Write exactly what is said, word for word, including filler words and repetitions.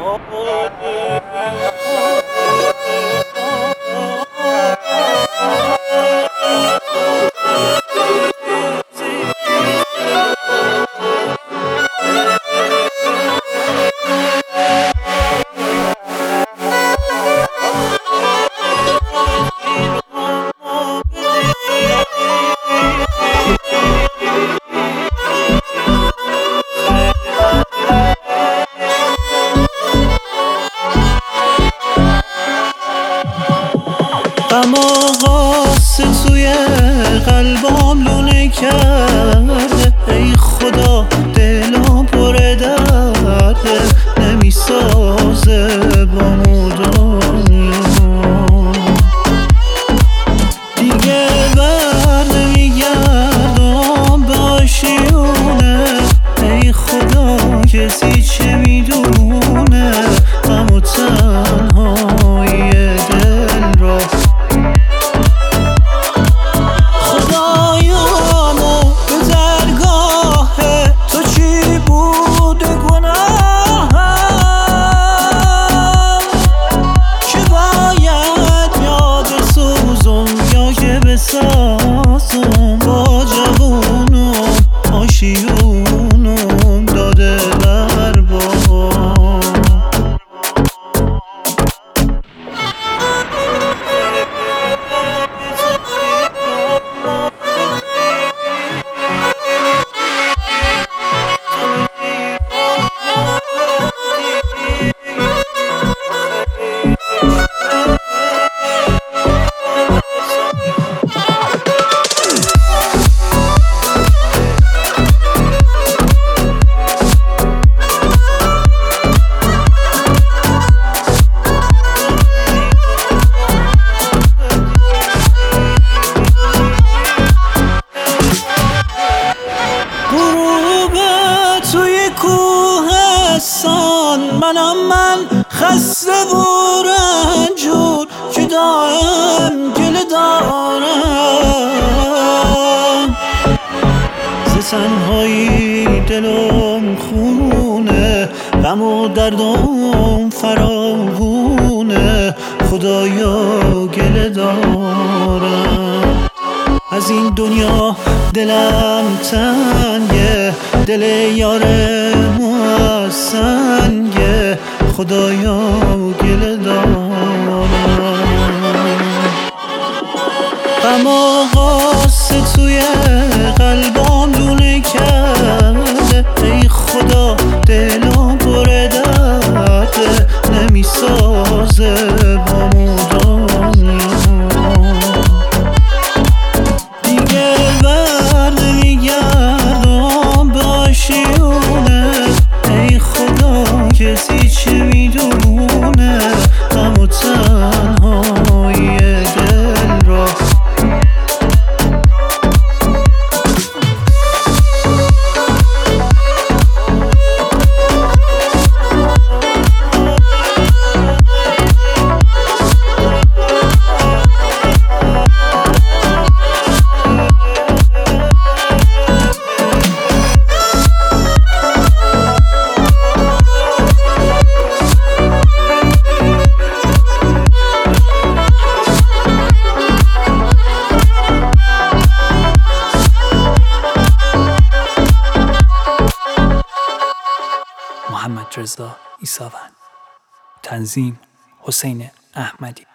غم آغاز توی قلبم لونه کرده، ای خدا دلم پر درده، نمیسازه با مدام دیگه بر نمیگردم به آشیونه، ای خدا کسی چه میدونه غم و تنهایی دل را. بسازم با جوونم آشیونم داده بر بابا. منم من خسته و رنجور که دائم گله دارم، ز تنهایی دلم خونه، غم و دردم فراوونه، خدایا گله دارم. از این دنیا دلم تنگه، دل یار ما سنگه، خدایا گله دارم. غم آغاز توی قلبم لونه کرده، ای خدا دلم پر درده، نمیسازه با مدام دیگه بر نمیگردم به آشیونه، ای خدا کسی چه میدونه غم و تنهایی دل را. محمد رضا عیساوند، تنظیم حسین احمدی.